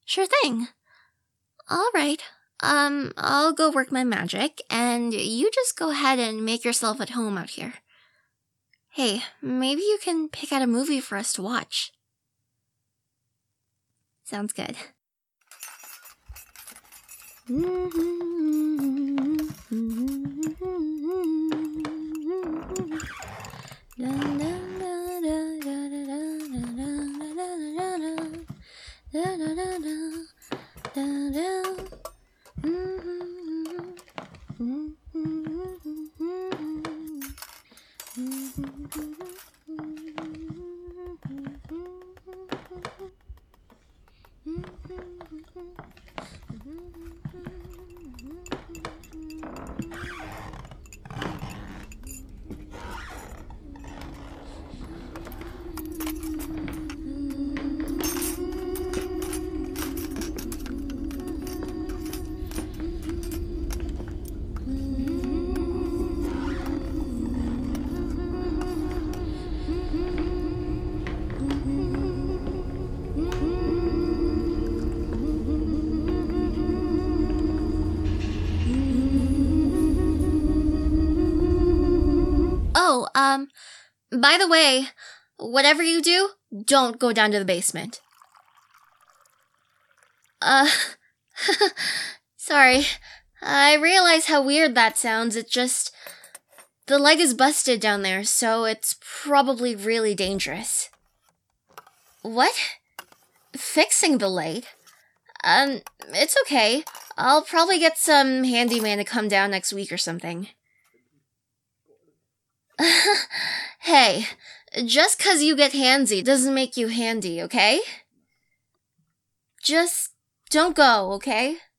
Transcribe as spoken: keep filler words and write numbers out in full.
Sure thing. Alright, um, I'll go work my magic, and you just go ahead and make yourself at home out here. Hey, maybe you can pick out a movie for us to watch. Sounds good. Oh, um, by the way, whatever you do, don't go down to the basement. Uh, sorry. I realize how weird that sounds. It just... The leg is busted down there, so it's probably really dangerous. What? Fixing the leg? Um, it's okay. I'll probably get some handyman to come down next week or something. Hey, just 'cause you get handsy doesn't make you handy, okay? Just don't go, okay?